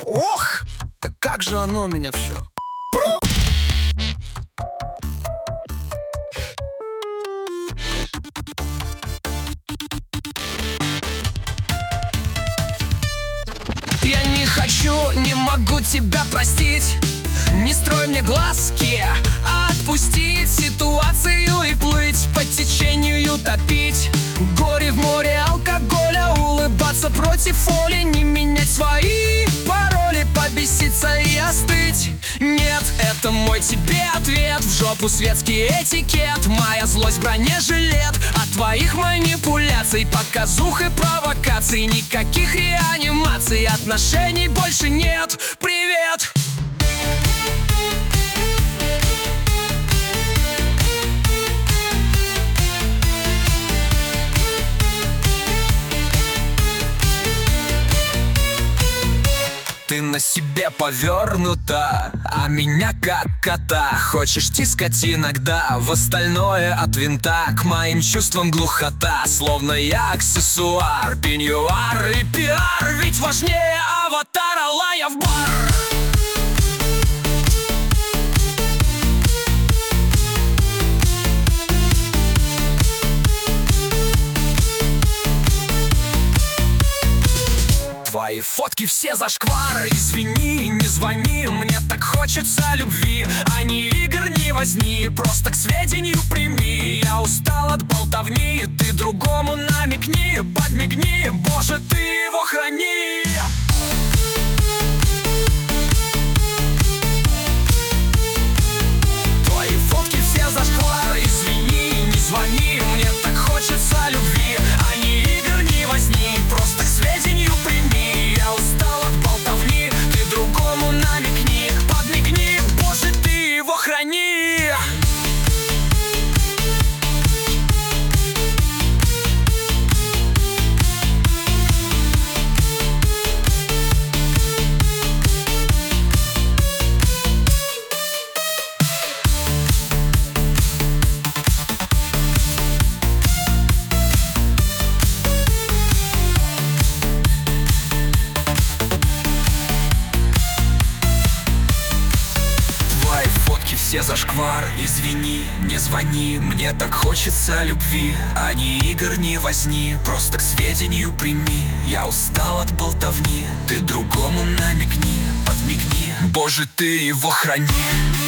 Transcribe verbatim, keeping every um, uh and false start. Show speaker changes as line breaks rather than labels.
Ох, да как же оно меня все. Я не хочу, не могу тебя простить. Не строй мне глазки, а отпустить ситуацию и плыть по течению, топить горе в море алкоголя, улыбаться против воли, не менять свои пароли, побеситься и остыть. Нет, это мой тебе ответ. В жопу светский этикет, моя злость бронежилет от твоих манипуляций, показух и провокаций. Никаких реанимаций, отношений больше нет. Привет! Ты на себе повернута, а меня как кота хочешь тискать иногда. В остальное от винта, к моим чувствам глухота. Словно я аксессуар, пеньюар и пиар. Ведь важнее аватара, лая в бар. Твои фотки все зашквар. Извини, не звони, мне так хочется любви, а не игр, не возни. Просто к сведению прими. Я устал от болтовни, ты другому намекни, подмигни, Боже, ты его храни. Твои фотки все зашквар. Извини, не звони, мне так хочется любви, а не игр, не возни. Просто к сведению прими. Я устал от болтовни, ты другому намекни, подмигни, Боже, ты его храни. Все зашквар, извини, не звони, мне так хочется любви, а не игр, не возни. Просто к сведению прими. Я устал от болтовни, ты другому намекни, подмигни, Боже, ты его храни.